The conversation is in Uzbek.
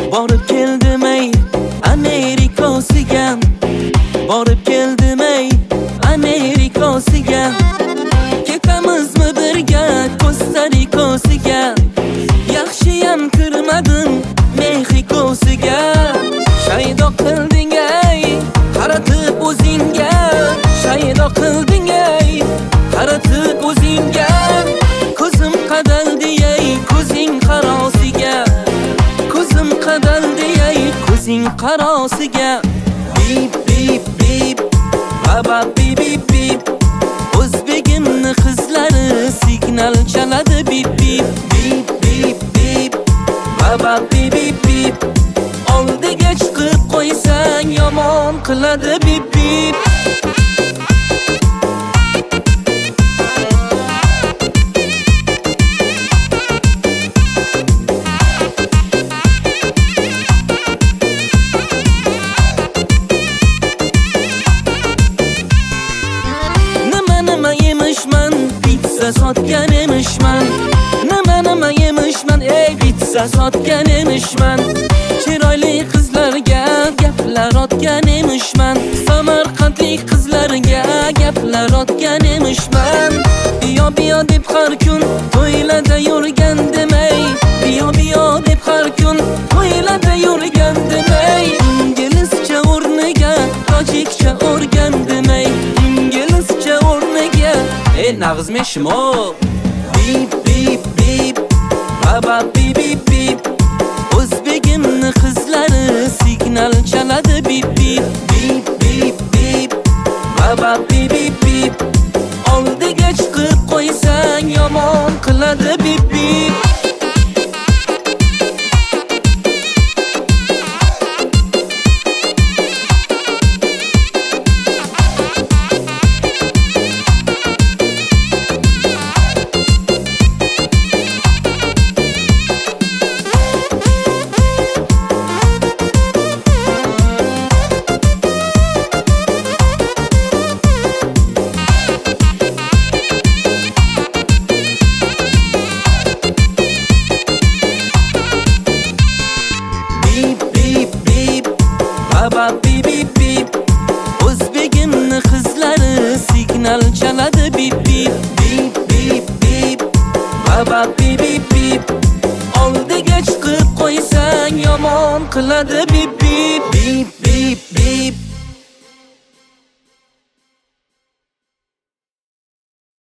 Borib keldim ey Amerikasiga, borib keldim ey Amerikasiga. Ketamizmi birga Kosta-Rikasiga, yaxshiyam kirmadim Mexikosiga. Shaydo qilding ey qaratib o'zingga, shaydo qilding ey qaratib o'zingga. Ko'zim qadaldi ey ko'zing qarosiga, ko'zim qadaldi ey ko'zing qarosiga. Bip bip bip baba bip bip bip, o'zbegimni qizlari signal chaladi. Bip bip bip bip bip baba bip bip bip, oldiga chiqib qo'ysang yomon qiladi. Bip bip pizza sotgan emishman, nima yemishman ey pizza sotgan emishman. Chiroyli qizlarga gaplar otgan emishman, samarqandlik qizlarga gaplar otgan emishman. Biyo deb har kun to'ylada yurgandim ey, biyo deb har kun to'ylada yurgandim ey. Inglizcha o'rniga tojikcha o'rgandim ey, inglizcha o'rniga nag'zme shimo. Bip bip bip baba bip bip bip, o'zbegimni qizlari signal chaladi. Bip bip bip bip bip baba bip bip bip, oldiga chiqib qo'ysang yomon qiladi. Bip bip baba bip bip bip, o'zbegimni qizlari signal chaladi. Bip bip bip bip bip baba bip bip bip, oldiga chiqib qo'ysang yomon qiladi. Bip bip bip